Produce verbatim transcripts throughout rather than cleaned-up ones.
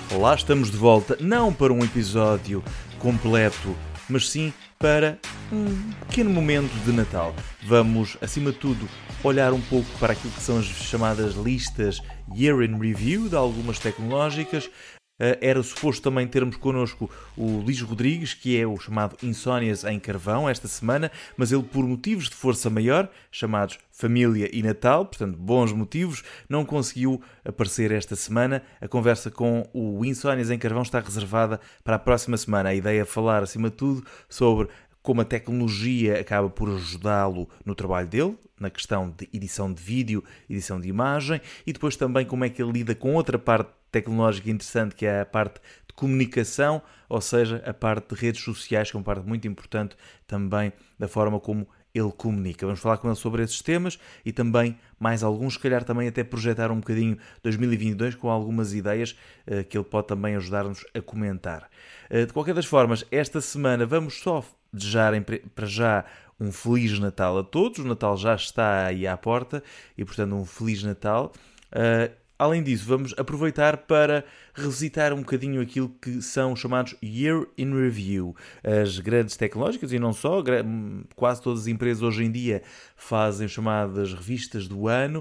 Lá estamos de volta, não para um episódio completo, mas sim para um pequeno momento de Natal. Vamos, acima de tudo, olhar um pouco para aquilo que são as chamadas listas Year in Review de algumas tecnológicas. Era suposto também termos connosco o Luís Rodrigues, que é o chamado Insónias em Carvão, esta semana, mas ele, por motivos de força maior, chamados família e Natal, portanto, bons motivos, não conseguiu aparecer esta semana. A conversa com o Insónias em Carvão está reservada para a próxima semana. A ideia é falar, acima de tudo, sobre como a tecnologia acaba por ajudá-lo no trabalho dele, na questão de edição de vídeo, edição de imagem, e depois também como é que ele lida com outra parte tecnológica interessante, que é a parte de comunicação, ou seja, a parte de redes sociais, que é uma parte muito importante também da forma como ele comunica. Vamos falar com ele sobre esses temas e também mais alguns, se calhar também até projetar um bocadinho dois mil e vinte e dois com algumas ideias uh, que ele pode também ajudar-nos a comentar. Uh, de qualquer das formas, esta semana vamos só desejar para já um Feliz Natal a todos. O Natal já está aí à porta e, portanto, um Feliz Natal. Uh, Além disso, vamos aproveitar para revisitar um bocadinho aquilo que são os chamados Year in Review. As grandes tecnológicas, e não só, quase todas as empresas hoje em dia fazem chamadas revistas do ano.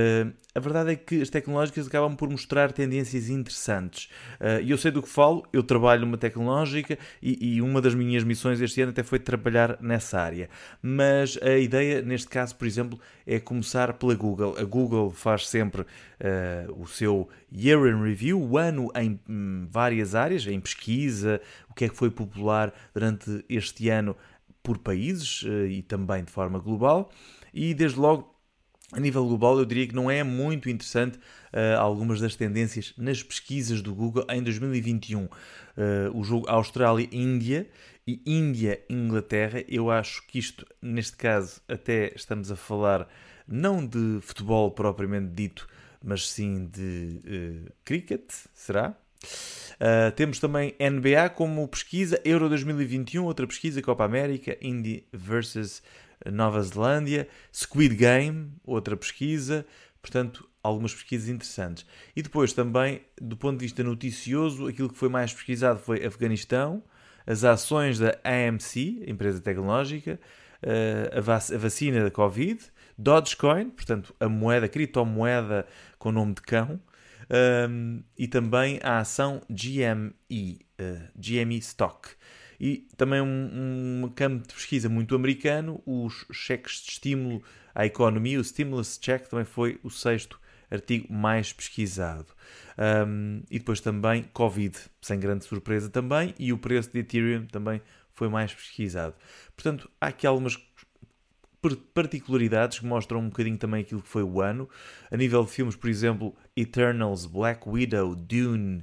A verdade é que as tecnológicas acabam por mostrar tendências interessantes. E eu sei do que falo, eu trabalho numa tecnológica e uma das minhas missões este ano até foi trabalhar nessa área. Mas a ideia, neste caso, por exemplo, é começar pela Google. A Google faz sempre Uh, o seu Year in Review, o ano em hum, várias áreas, em pesquisa, o que é que foi popular durante este ano por países uh, e também de forma global. E desde logo, a nível global, eu diria que não é muito interessante uh, algumas das tendências nas pesquisas do Google em dois mil e vinte e um. Uh, o jogo Austrália-Índia e Índia-Inglaterra, eu acho que isto, neste caso, até estamos a falar não de futebol propriamente dito, mas sim de uh, cricket, será? Uh, temos também N B A como pesquisa, Euro dois mil e vinte e um, outra pesquisa, Copa América, Indy versus Nova Zelândia, Squid Game, outra pesquisa, portanto, algumas pesquisas interessantes. E depois também, do ponto de vista noticioso, aquilo que foi mais pesquisado foi Afeganistão, as ações da A M C, empresa tecnológica, uh, a, vac- a vacina da Covid, Dogecoin, portanto, a moeda, a criptomoeda com nome de cão, um, e também a ação G M E, uh, G M E Stock. E também um, um campo de pesquisa muito americano, os cheques de estímulo à economia, o Stimulus Check, também foi o sexto artigo mais pesquisado. Um, e depois também Covid, sem grande surpresa também, e o preço de Ethereum também foi mais pesquisado. Portanto, há aqui algumas particularidades que mostram um bocadinho também aquilo que foi o ano. A nível de filmes, por exemplo, Eternals, Black Widow, Dune,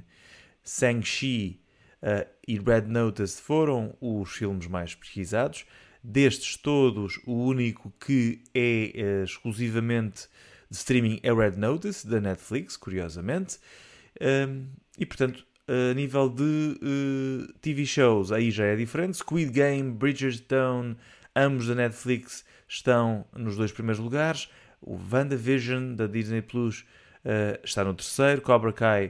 Shang-Chi uh, e Red Notice foram os filmes mais pesquisados. Destes todos, o único que é uh, exclusivamente de streaming é Red Notice, da Netflix, curiosamente. Um, e, portanto, a nível de uh, T V shows, aí já é diferente. Squid Game, Bridgerton, ambos da Netflix estão nos dois primeiros lugares. O WandaVision, da Disney Plus, uh, está no terceiro. Cobra Kai,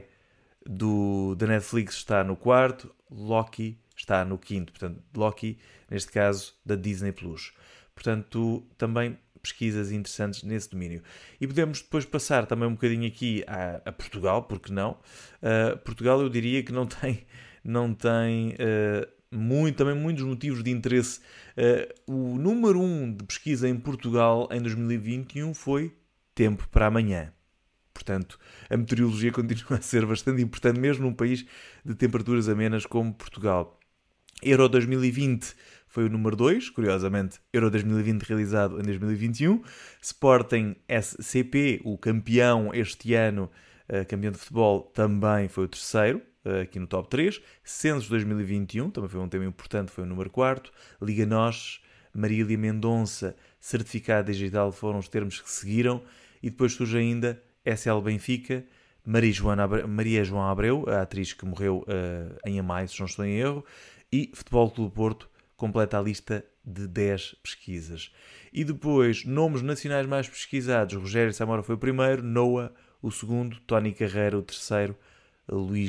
do, da Netflix, está no quarto. Loki está no quinto. Portanto, Loki, neste caso, da Disney Plus. Portanto, também pesquisas interessantes nesse domínio. E podemos depois passar também um bocadinho aqui a, a Portugal, porque não? Uh, Portugal, eu diria que não tem... Não tem uh, Muito, também muitos motivos de interesse. Uh, o número um de pesquisa em Portugal em dois mil e vinte e um foi tempo para amanhã. Portanto, a meteorologia continua a ser bastante importante, mesmo num país de temperaturas amenas como Portugal. Euro dois mil e vinte foi o número dois, curiosamente, Euro dois mil e vinte realizado em dois mil e vinte e um. Sporting S C P, o campeão este ano, uh, campeão de futebol, também foi o terceiro, aqui no top três. Censos dois mil e vinte e um, também foi um tema importante, foi o número quatro. Liga Nós, Marília Mendonça, certificado digital foram os termos que seguiram. E depois surge ainda S L Benfica, Maria, Joana Abreu, Maria João Abreu, a atriz que morreu uh, em Amai, se não estou em erro, e Futebol Clube do Porto completa a lista de dez pesquisas. E depois, nomes nacionais mais pesquisados, Rogério Samora foi o primeiro, Noah o segundo, Tony Carreira o terceiro, Luís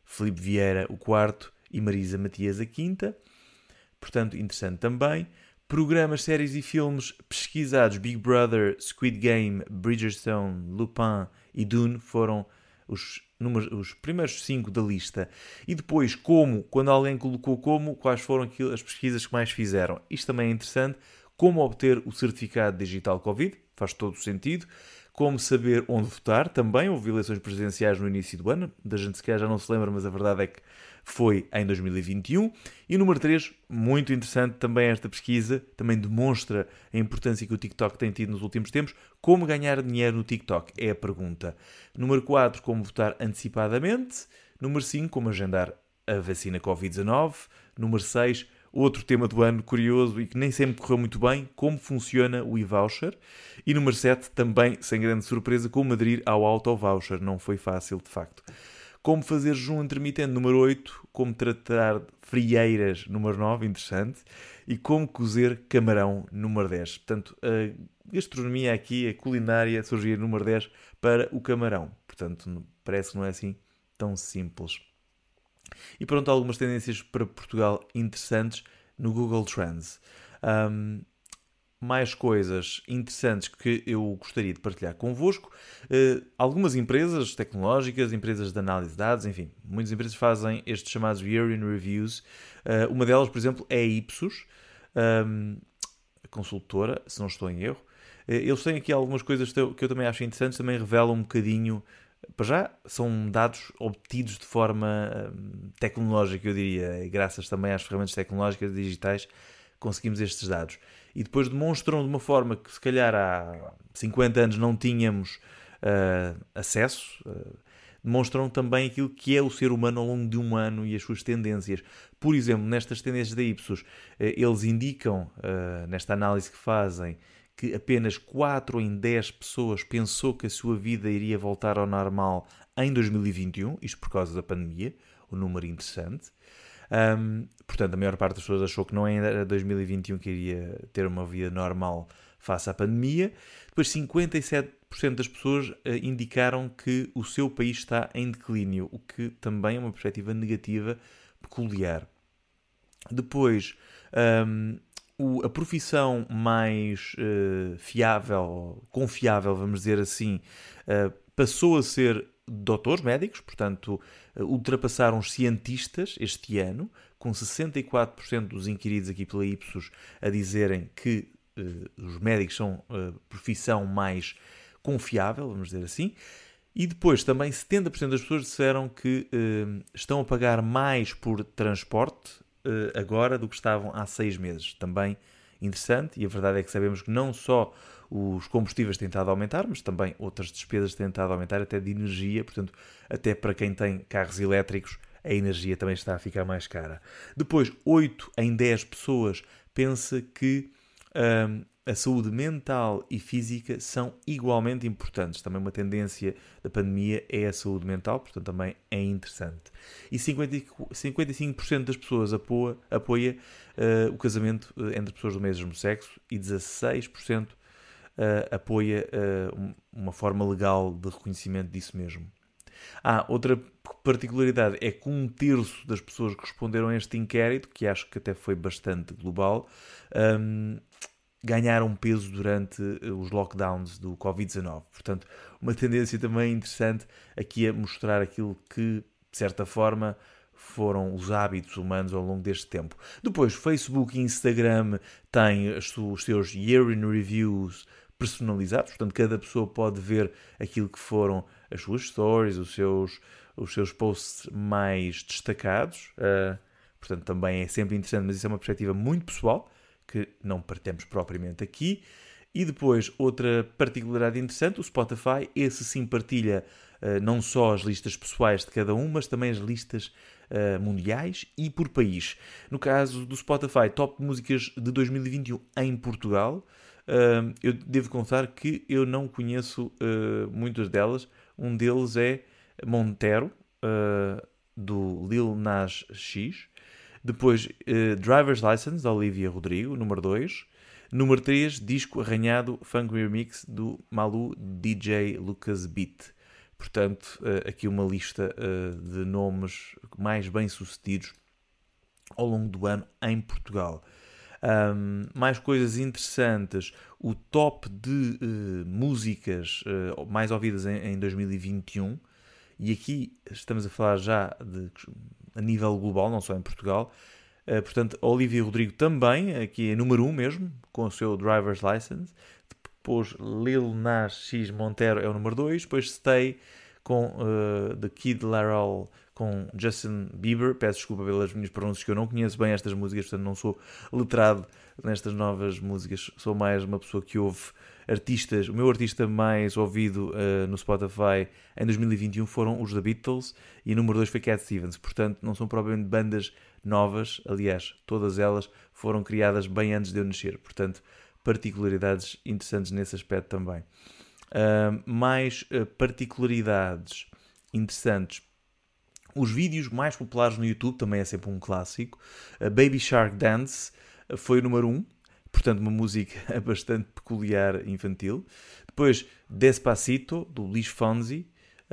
Filipe Vieira o quarto e Marisa Matias a quinta. Portanto, interessante também. Programas, séries e filmes pesquisados: Big Brother, Squid Game, Bridgerton, Lupin e Dune foram os, números, os primeiros cinco da lista. E depois, como, quando alguém colocou como, quais foram aquilo, as pesquisas que mais fizeram. Isto também é interessante. Como obter o certificado digital Covid, faz todo o sentido. Como saber onde votar, também houve eleições presidenciais no início do ano, da gente se calhar já não se lembra, mas a verdade é que foi em dois mil e vinte e um. E número três, muito interessante também esta pesquisa, também demonstra a importância que o TikTok tem tido nos últimos tempos. Como ganhar dinheiro no TikTok é a pergunta. Número quatro, como votar antecipadamente. Número cinco, como agendar a vacina covid dezanove. Número seis, outro tema do ano curioso e que nem sempre correu muito bem, como funciona o e-voucher. E número sete, também, sem grande surpresa, como aderir ao auto-voucher. Não foi fácil, de facto. Como fazer jejum intermitente, número oito. Como tratar frieiras, número nove, interessante. E como cozer camarão, número dez. Portanto, a gastronomia aqui, a culinária, surgiu número dez para o camarão. Portanto, parece que não é assim tão simples. E pronto, algumas tendências para Portugal interessantes no Google Trends. Um, mais coisas interessantes que eu gostaria de partilhar convosco. Uh, algumas empresas tecnológicas, empresas de análise de dados, enfim, muitas empresas fazem estes chamados Year in Reviews. Uh, uma delas, por exemplo, é a Ipsos, um, a consultora, se não estou em erro. Uh, eles têm aqui algumas coisas que eu, que eu também acho interessantes, também revelam um bocadinho. Para já, são dados obtidos de forma hum, tecnológica, eu diria, e graças também às ferramentas tecnológicas digitais conseguimos estes dados. E depois demonstram de uma forma que se calhar há cinquenta anos não tínhamos uh, acesso, uh, demonstram também aquilo que é o ser humano ao longo de um ano e as suas tendências. Por exemplo, nestas tendências da Ipsos, uh, eles indicam, uh, nesta análise que fazem, que apenas quatro em dez pessoas pensou que a sua vida iria voltar ao normal em dois mil e vinte e um, isto por causa da pandemia, um número interessante. Um, portanto, a maior parte das pessoas achou que não era dois mil e vinte e um que iria ter uma vida normal face à pandemia. Depois, cinquenta e sete por cento das pessoas uh, indicaram que o seu país está em declínio, o que também é uma perspectiva negativa peculiar. Depois, um, O, a profissão mais uh, fiável, confiável, vamos dizer assim, uh, passou a ser doutores médicos, portanto, uh, ultrapassaram os cientistas este ano, com sessenta e quatro por cento dos inquiridos aqui pela Ipsos a dizerem que uh, os médicos são a profissão mais confiável, vamos dizer assim. E depois também setenta por cento das pessoas disseram que uh, estão a pagar mais por transporte agora do que estavam há seis meses. Também interessante, e a verdade é que sabemos que não só os combustíveis têm estado a aumentar, mas também outras despesas têm estado a aumentar, até de energia, portanto, até para quem tem carros elétricos, a energia também está a ficar mais cara. Depois, oito em dez pessoas pensa que hum, a saúde mental e física são igualmente importantes. Também uma tendência da pandemia é a saúde mental, portanto também é interessante. E cinquenta e cinco por cento das pessoas apoia, apoia uh, o casamento entre pessoas do mesmo sexo e dezasseis por cento uh, apoia uh, uma forma legal de reconhecimento disso mesmo. Ah, outra particularidade é que um terço das pessoas que responderam a este inquérito, que acho que até foi bastante global, um, ganharam peso durante os lockdowns do covid dezanove. Portanto, uma tendência também interessante aqui a mostrar aquilo que, de certa forma, foram os hábitos humanos ao longo deste tempo. Depois, Facebook e Instagram têm os seus Year in Reviews personalizados, portanto, cada pessoa pode ver aquilo que foram as suas stories, os seus, os seus posts mais destacados. Uh, portanto, também é sempre interessante, mas isso é uma perspectiva muito pessoal, que não partilhamos propriamente aqui. E depois, outra particularidade interessante, o Spotify, esse sim partilha uh, não só as listas pessoais de cada um, mas também as listas uh, mundiais e por país. No caso do Spotify, Top Músicas de dois mil e vinte e um em Portugal, uh, eu devo confessar que eu não conheço uh, muitas delas. Um deles é Montero, uh, do Lil Nas X. Depois, uh, Driver's License, da Olivia Rodrigo, número dois. Número três, Disco Arranhado, Funk Remix, do Malu D J Lucas Beat. Portanto, aqui uma lista de nomes mais bem-sucedidos ao longo do ano em Portugal. Um, mais coisas interessantes, o top de uh, músicas uh, mais ouvidas em, em dois mil e vinte e um, e aqui estamos a falar já de, a nível global, não só em Portugal. Uh, portanto, Olivia Rodrigo também, aqui é número um mesmo, com o seu Driver's License. Depois Lil Nas X Montero é o número dois. Depois Stay com uh, The Kid Laroi com Justin Bieber. Peço desculpa pelas minhas pronúncias, que eu não conheço bem estas músicas, portanto não sou letrado nestas novas músicas. Sou mais uma pessoa que ouve artistas. O meu artista mais ouvido uh, no Spotify em dois mil e vinte e um foram os The Beatles, e o número dois foi Cat Stevens. Portanto, não são propriamente bandas novas. Aliás, todas elas foram criadas bem antes de eu nascer. Portanto, particularidades interessantes nesse aspecto também. Uh, mais uh, particularidades interessantes. Os vídeos mais populares no YouTube, também é sempre um clássico. Uh, Baby Shark Dance uh, foi o número um. Portanto, uma música bastante peculiar, infantil. Depois, Despacito, do Luís Fonsi,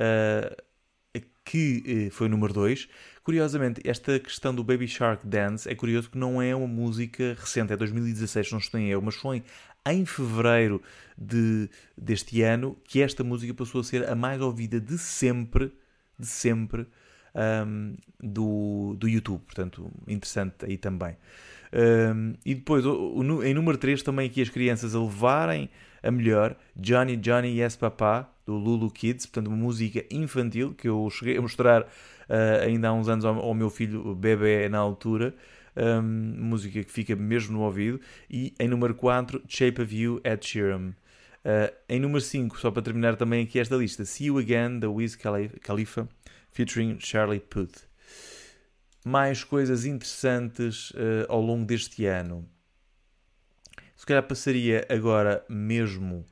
uh, que uh, foi o número dois. Curiosamente, esta questão do Baby Shark Dance é curioso que não é uma música recente, é dois mil e dezasseis, não estou em erro, mas foi em fevereiro de, deste ano que esta música passou a ser a mais ouvida de sempre, de sempre, um, do, do YouTube. Portanto, interessante aí também. Um, e depois, o, o, em número três, também aqui as crianças a levarem a melhor, Johnny Johnny Yes Papa, do Lulu Kids, portanto uma música infantil que eu cheguei a mostrar uh, ainda há uns anos ao, ao meu filho bebê na altura, um, música que fica mesmo no ouvido. E em número quatro, Shape of You, Ed Sheeran. Uh, em número cinco, só para terminar também aqui esta lista, See You Again, da Wiz Khalifa, featuring Charlie Puth. Mais coisas interessantes uh, ao longo deste ano. Se calhar passaria agora mesmo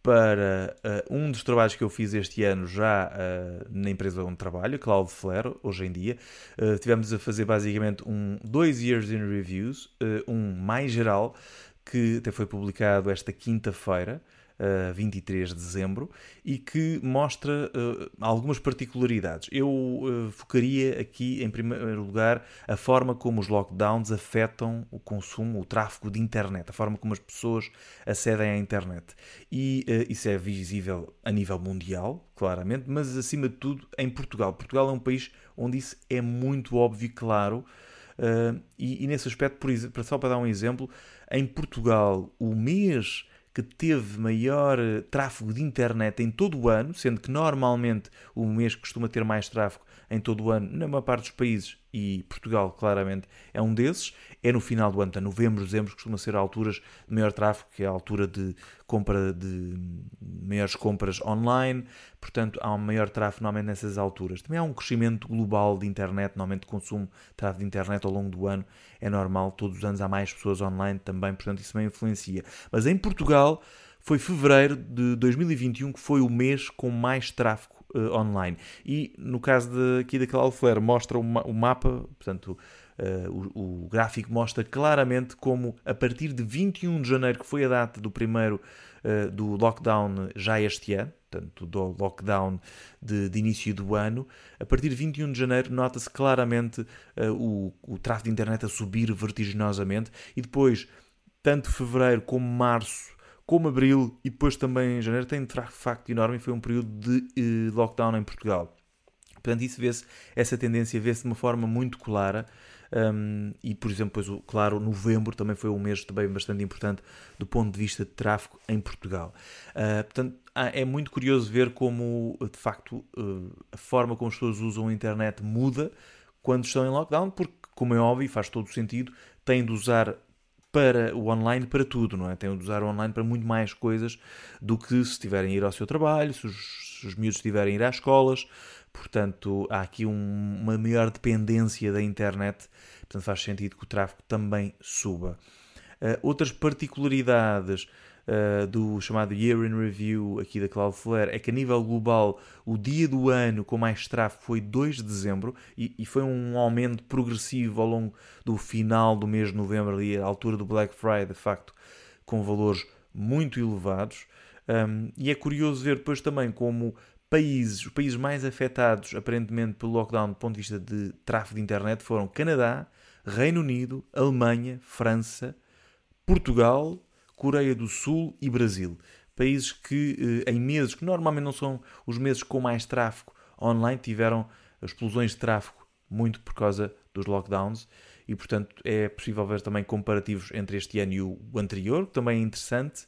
para uh, um dos trabalhos que eu fiz este ano já uh, na empresa onde trabalho, Cloudflare, hoje em dia. Uh, tivemos a fazer basicamente um dois Years in Reviews, uh, um mais geral, que até foi publicado esta quinta-feira, Uh, vinte e três de dezembro, e que mostra uh, algumas particularidades. Eu uh, focaria aqui, em primeiro lugar, a forma como os lockdowns afetam o consumo, o tráfego de internet, a forma como as pessoas acedem à internet. E uh, isso é visível a nível mundial, claramente, mas acima de tudo em Portugal. Portugal é um país onde isso é muito óbvio e claro. Uh, e, e nesse aspecto, por exemplo, só para dar um exemplo, em Portugal, o mês que teve maior uh, tráfego de internet em todo o ano, sendo que normalmente o mês que costuma ter mais tráfego em todo o ano, na maior parte dos países, e Portugal claramente é um desses, é no final do ano, tá? Novembro, dezembro, costuma ser alturas de maior tráfego, que é a altura de compra de maiores compras online, portanto há um maior tráfego normalmente nessas alturas. Também há um crescimento global de internet, normalmente de consumo de tráfego de internet ao longo do ano, é normal, todos os anos há mais pessoas online também, portanto isso também influencia. Mas em Portugal foi fevereiro de dois mil e vinte e um que foi o mês com mais tráfego uh, online. E no caso de, aqui da Cloudflare mostra o, ma- o mapa, portanto uh, o, o gráfico mostra claramente como a partir de vinte e um de janeiro, que foi a data do primeiro uh, do lockdown já este ano, portanto do lockdown de, de início do ano, a partir de vinte e um de janeiro nota-se claramente uh, o, o tráfego de internet a subir vertiginosamente, e depois tanto fevereiro como março como abril e depois também em janeiro tem de facto enorme, e foi um período de uh, lockdown em Portugal. Portanto, isso vê-se, essa tendência vê-se de uma forma muito clara. Um, e, por exemplo, depois, claro, novembro também foi um mês também bastante importante do ponto de vista de tráfego em Portugal. Uh, portanto, é muito curioso ver como, de facto, uh, a forma como as pessoas usam a internet muda quando estão em lockdown, porque, como é óbvio, faz todo o sentido, têm de usar para o online para tudo, não é? Têm de usar o online para muito mais coisas do que se estiverem a ir ao seu trabalho, se os, se os miúdos estiverem a ir às escolas. Portanto, há aqui um, uma maior dependência da internet, portanto faz sentido que o tráfego também suba. Uh, outras particularidades uh, do chamado Year in Review aqui da Cloudflare é que a nível global o dia do ano com mais tráfego foi dois de dezembro, e, e foi um aumento progressivo ao longo do final do mês de novembro, ali à altura do Black Friday, de facto, com valores muito elevados. Um, e é curioso ver depois também como países, os países mais afetados, aparentemente, pelo lockdown do ponto de vista de tráfego de internet foram Canadá, Reino Unido, Alemanha, França, Portugal, Coreia do Sul e Brasil. Países que, em meses, que normalmente não são os meses com mais tráfego online, tiveram explosões de tráfego muito por causa dos lockdowns e, portanto, é possível ver também comparativos entre este ano e o anterior, que também é interessante,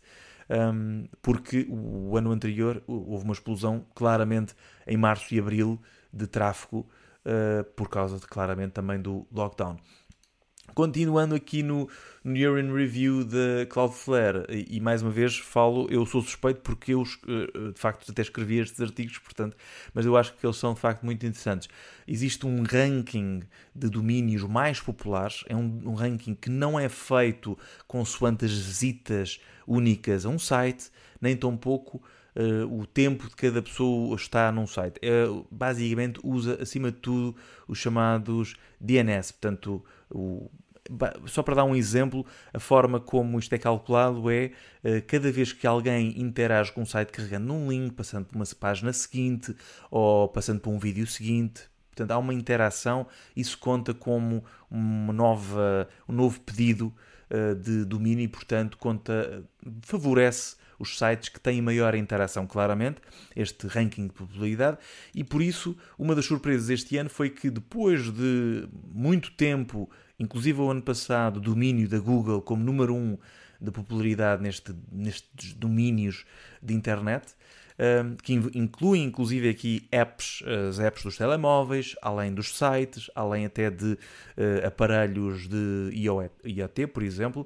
um, porque o ano anterior houve uma explosão claramente em março e abril de tráfego uh, por causa, de, claramente, também do lockdown. Continuando aqui no, no Year in Review da Cloudflare, e, e mais uma vez falo, eu sou suspeito porque eu de facto até escrevi estes artigos, portanto, mas eu acho que eles são de facto muito interessantes. Existe um ranking de domínios mais populares, é um, um ranking que não é feito consoante as visitas únicas a um site, nem tampouco uh, o tempo de cada pessoa está num site. É, basicamente usa acima de tudo os chamados D N S, portanto, o só para dar um exemplo, a forma como isto é calculado é cada vez que alguém interage com um site carregando num link, passando por uma página seguinte ou passando por um vídeo seguinte, portanto há uma interação, isso conta como uma nova, um novo pedido de domínio e, portanto, conta, favorece os sites que têm maior interação, claramente, este ranking de popularidade, e por isso uma das surpresas este ano foi que depois de muito tempo, inclusive o ano passado, domínio da Google como número um de popularidade neste, nestes domínios de internet, que inclui inclusive aqui apps, as apps dos telemóveis, além dos sites, além até de uh, aparelhos de I O T, por exemplo,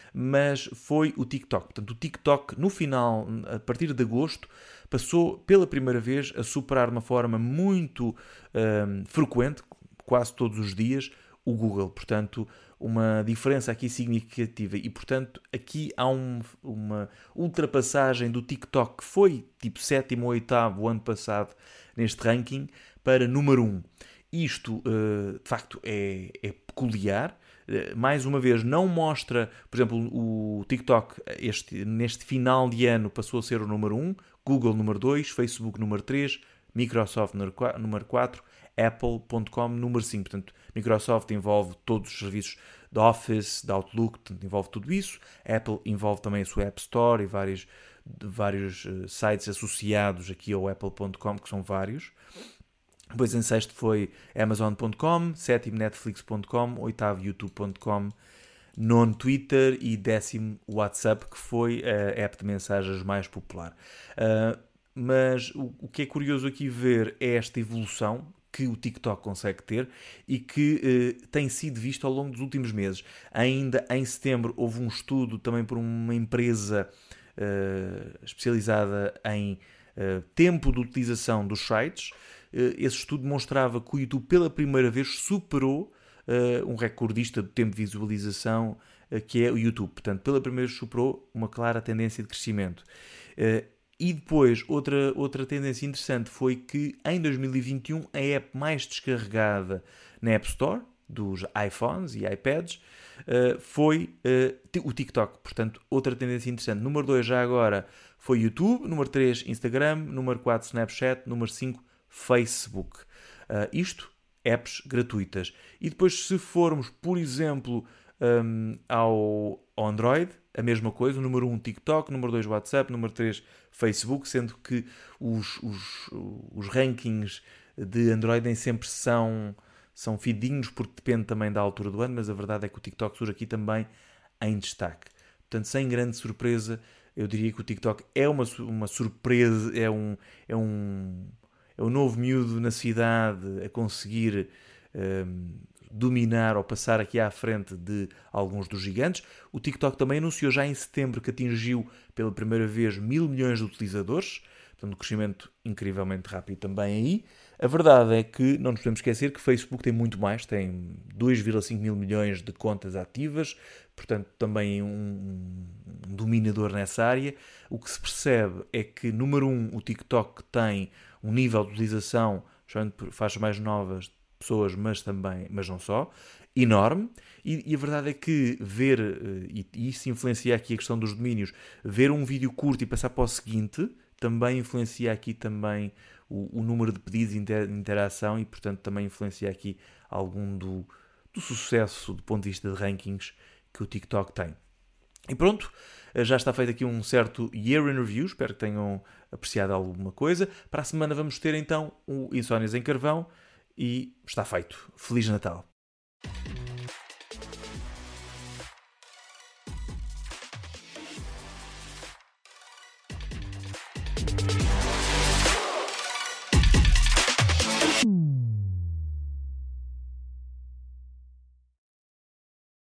mas foi o TikTok. Portanto, o TikTok, no final, a partir de agosto, passou pela primeira vez a superar de uma forma muito um, frequente, quase todos os dias, o Google. Portanto, uma diferença aqui significativa. E, portanto, aqui há um, uma ultrapassagem do TikTok, que foi tipo sétimo ou oitavo o ano passado neste ranking, para número um. Isto, uh, de facto, é, é peculiar. Uh, mais uma vez, não mostra, por exemplo, o TikTok este, neste final de ano passou a ser o número um, Google número dois, Facebook número três, Microsoft número quatro, Apple ponto com número cinco. Portanto, Microsoft envolve todos os serviços de Office, de Outlook, portanto, envolve tudo isso. Apple envolve também a sua App Store e vários, vários uh, sites associados aqui ao Apple ponto com, que são vários. Depois em sexto foi Amazon ponto com, sétimo Netflix ponto com, oitavo YouTube ponto com, nono Twitter e décimo WhatsApp, que foi a app de mensagens mais popular. Uh, mas o, o que é curioso aqui ver é esta evolução que o TikTok consegue ter e que eh, tem sido visto ao longo dos últimos meses. Ainda em setembro houve um estudo também por uma empresa eh, especializada em eh, tempo de utilização dos sites. Eh, esse estudo mostrava que o YouTube pela primeira vez superou eh, um recordista do tempo de visualização eh, que é o YouTube. Portanto, pela primeira vez superou uma clara tendência de crescimento. Eh, E depois, outra, outra tendência interessante foi que em dois mil e vinte e um a app mais descarregada na App Store, dos iPhones e iPads, foi o TikTok. Portanto, outra tendência interessante. Número dois já agora foi YouTube, número três Instagram, número quatro Snapchat, número cinco Facebook. Isto, apps gratuitas. E depois, se formos, por exemplo, ao Android, a mesma coisa, o número um TikTok, número dois WhatsApp, número três Facebook, sendo que os, os, os rankings de Android nem sempre são, são fidedignos, porque depende também da altura do ano, mas a verdade é que o TikTok surge aqui também em destaque. Portanto, sem grande surpresa, eu diria que o TikTok é uma, uma surpresa, é um, é, um, é um novo miúdo na cidade a conseguir um, dominar ou passar aqui à frente de alguns dos gigantes. O TikTok também anunciou já em setembro que atingiu pela primeira vez mil milhões de utilizadores, portanto um crescimento incrivelmente rápido também aí. A verdade é que não nos podemos esquecer que o Facebook tem muito mais, tem dois vírgula cinco mil milhões de contas ativas, portanto também um, um dominador nessa área. O que se percebe é que, número um, o TikTok tem um nível de utilização, especialmente por faixas mais novas, pessoas, mas também, mas não só, enorme, e, e a verdade é que ver, e, e isso influencia aqui a questão dos domínios, ver um vídeo curto e passar para o seguinte, também influencia aqui também o, o número de pedidos de inter, interação e, portanto, também influencia aqui algum do, do sucesso do ponto de vista de rankings que o TikTok tem. E pronto, já está feito aqui um certo Year in Review, espero que tenham apreciado alguma coisa. Para a semana vamos ter então o Insónias em Carvão e está feito. Feliz Natal!